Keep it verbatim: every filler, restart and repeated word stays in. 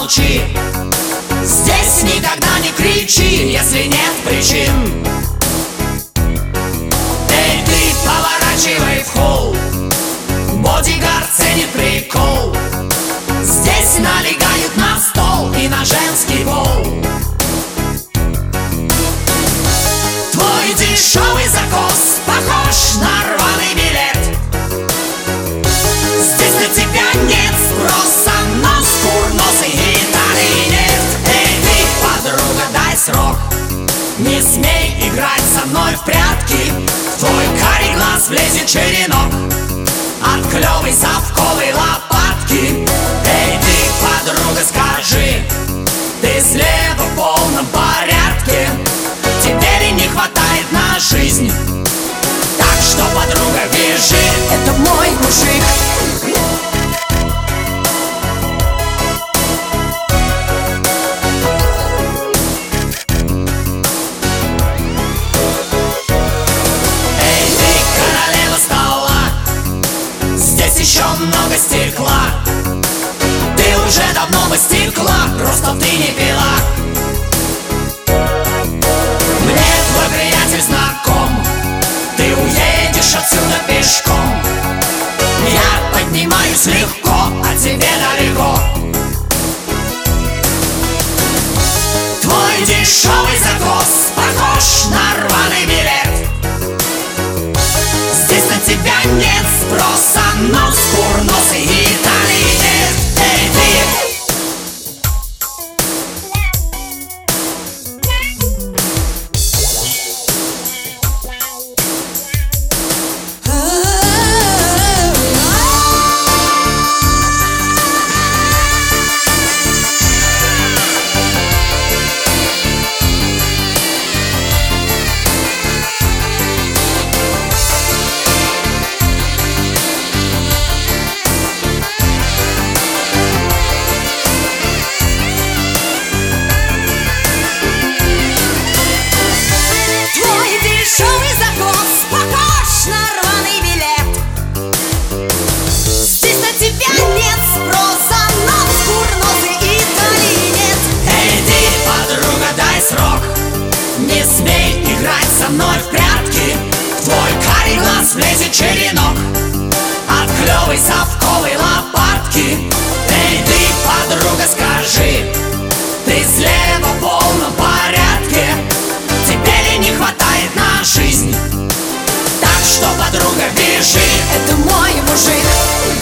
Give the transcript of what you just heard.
молчи. Здесь никогда не кричи, если нет причин. Эй, ты, поворачивай в холл, бодигард ценит прикол. Здесь налегают на стол и на женский пол. Твой дешевый закос похож на рваный билет. Здесь на тебя нет спроса, нос курносый и талии нет. Эй, ты, подруга, дай срок, не смей играть со мной в прятки. В твой карий глаз влезет черенок от клевой совковой лопатки. Эй, ты, подруга, скажи, ты слева в полном порядке? Тебе ли не хватает на жизнь? Так что, подруга, вяжи, это мой мужик. Эй, ты, королева стола, здесь еще много стекла. Ты уже давно бы стекла, просто ты не пила. Мне твой приятель знаком, ты уедешь отсюда пешком. Я поднимаюсь легко, а тебе далеко. Твой дешевый закос похож на рваный билет. Здесь на тебя нет спроса, нос курносый и талии нет. Эй, ты! Дешевый закос похож на рваный билет. Здесь на тебя нет спроса, нос курносый и талии нет. Эй, ты, подруга, дай срок, не смей играть со мной в прятки. В твой карий глаз влезет черенок от клевой совковой лопатки. Эй, ты, подруга, скажи, ты слева в полном порядке? Тебе ли не хватает на жизнь? Так что, подруга, бежи, Это мой мужик.